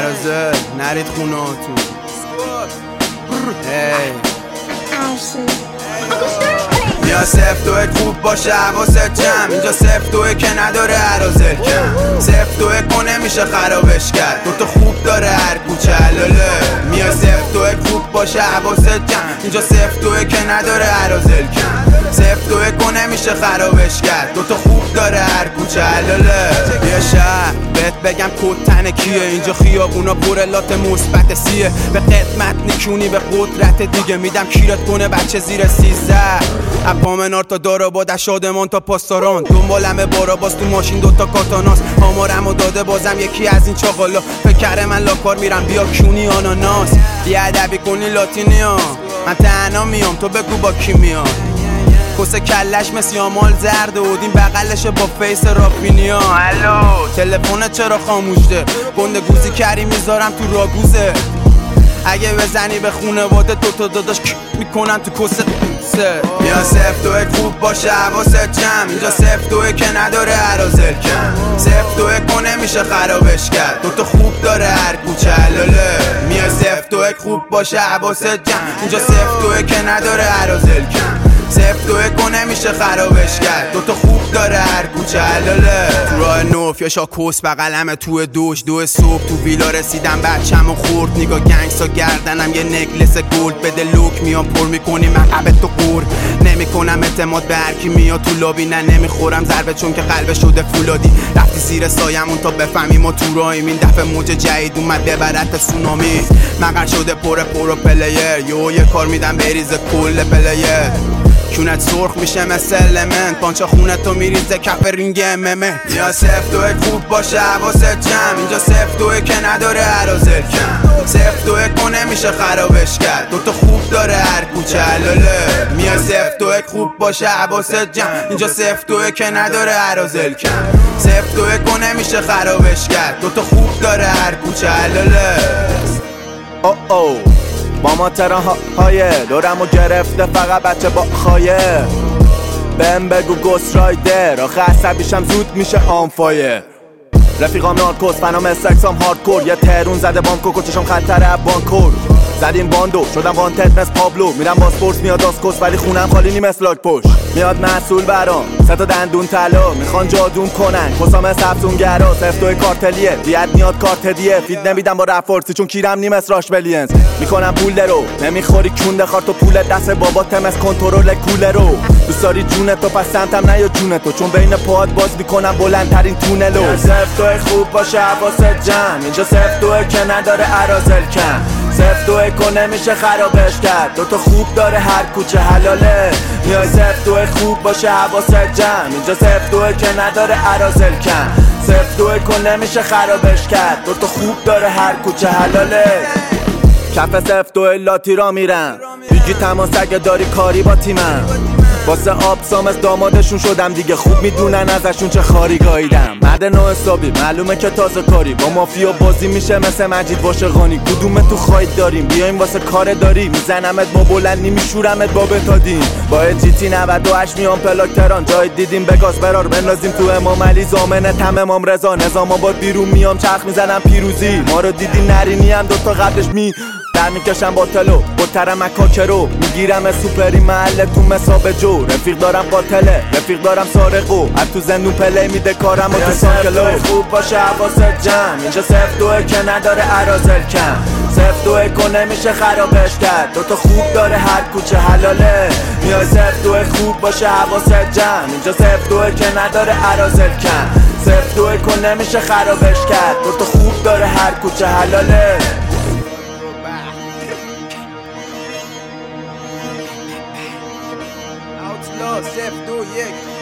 عرازه نرید خونهاتون. بیا سفتوه خوب باشه حواست جمع، اینجا سفتوه که نداره عرازل کم. سفتوه کنه میشه خرابش کرد، دوتا خوب داره هر کوچه حلاله. بیا سفتوه خوب باشه حواست جمع، اینجا سفتوه که نداره عرازل کم. سفتوه کنه میشه خرابش کرد، دوتا خوب داره هر کوچه حلاله. بیا شهر بهت بگم کتن کیه، اینجا خیابونا پر لات مثبت سیه. به قدمت نشونی به قدرت دیگه، میدم کیرت کنه بچه زیر 13. اپامنار تا داراباد، شادمان تا پاسداران، دنبالمه باراباس تو ماشین دوتا کاتاناس. آمارمو داده بازم یکی از این چاقالا، فکر من لاکار میرم بیا کیونی آناناس. بیا ادبی کنی لاتینی ها، من تنها میام تو بگو با کی میام. کسه کلش مثل آمال زرده و این بغلش با فیس رافینیا. الو تلفن چرا خاموشته، گنده گوزی کری میذارم تو راگوزه. اگه بزنی به خونواده دوتا داداش میکنن تو کسه. بیا سفتوه خوب باشه حواست جمع، اینجا سفتوه که نداره عرازل کم. سفتوه کنه میشه خرابش کرد، دوتا خوب داره هر کوچه حلاله. بیا سفتوه خوب باشه حواست جمع، اینجا سفتوه که نداره عرازل کم. سفتوه کنه میشه خرابش کرد، دوتا خوب داره هر کوچه حلاله. تو راه نوف یا شاکوس بغلمه تو دوش، 2 صبح تو ویلا رسیدم بچه‌مو خورد. نگاه گنگسا گردنم یه نکلس گلد، بده لوک میام پر میکنی مقبه تو قور. نمیکنم اعتماد به هر کی میاد تو لابی، نه نمیخورم ضربه چون که قلب شده فولادی. رفتی زیر سایمون تا بفهمی ما تو راهیم، این دفعه موج جدید اومد ببرت سونامی. مقر شده پر پلیر، یه کار میدم بریز کل پلیر. کونت سرخ میشه مثل المنت، پانچا خونه تو میریزه کف رینگ اممه. یا سفتوه خوب باشه حواست جمع، اینجا سفتوه که نداره عرازل کم. سفتوه کنه میشه خرابش کرد، دوتا خوب داره هر کوچه حلاله. میا سفتوه خوب باشه حواست جمع، اینجا سفتوه که نداره عرازل کم. سفتوه کنه میشه خرابش کرد، دوتا خوب داره هر کوچه حلاله. او با ما ترانه‌های دورمو گرفته فقط بچه با خایه. بهم بگو گوست رایدر، آخه عصبیشم زود میشه آنفایه. رفیقام نارکوس فنام سکسام هاردکور، یه ترون زده بام کوکوچشم خطر ابانکور. زدیم باندو شدم وانتد مثل پابلو، میرم باسپورس میاد آسکوس ولی خونم خالی نی مثل لاک پشت. میاد مسئول برام 3 تا دندون طلا، میخوان جادوم کنن کسام سبزونگرا. سفتوی کارتلیه بیاد میاد کارت دیه، فید نمیدم با رفورسی چون کیرم نی مثل راش بلینز. میکنم پول رو نمیخوری کونده خار تو پول دست بابات مثل کنترل کوله رو. دوست داری جونت تو پس سمتم نه یا جونتو، چون بین پاهات باز میکنم بلندترین تونلو. سفتوی خوب باشه حواست جمع، اینجا سفتوی که نداره عرازل کم. سفتوه کنه میشه خرابش کرد، دوتا خوب داره هر کوچه حلاله. میای سفتوه خوب باشه حواست جمع، اینجا سفتوه که نداره عرازل کم. سفتوه کنه میشه خرابش کرد، دوتا خوب داره هر کوچه حلاله. کف سفتوه لاتی را میرم، بگی تماس اگه داری کاری با تیمم. واسه آبسام از دامادشون شدم دیگه، خوب میدونن ازشون چه خاری گاییدم. مرد نو حسابی معلومه که تازه کاری، با مافیا بازی میشه مثل مجید واشقانی. کدوم تو خواهید داریم بیایم واسه کار داری، میزنمت با بلندی میشورمت با بتادین. با جی تی 98 میام پلاک تهران، جای دیدیم به گاز برار بندازیم تو امام علی زامنه تم امام رضا. نظام آباد بیرون میام چرخ میزنم پیروزی، ما رو دیدی نرینی هم دوتا قبلش در میکشم با تلو بطرم اکاکرو. میگیرم سوپری محله تو مسابه جو. رفیق دارم قاتله رفیق دارم سارقو، از تو زندون پلی میده کارم و تو سانکلو. خوب باشه حواست جمع، اینجا سفتوه که نداره عرازل کم. سفتوه کنه میشه خرابش کرد، دوتا خوب داره هر کوچه حلاله. میای سفتوه خوب باشه حواست جمع، اینجا سفتوه که نداره عرازل کم. سفتوه کنه میشه خرابش کرد، دوتا خوب داره هر کوچه حلاله. Outlaw, Sef, 2-1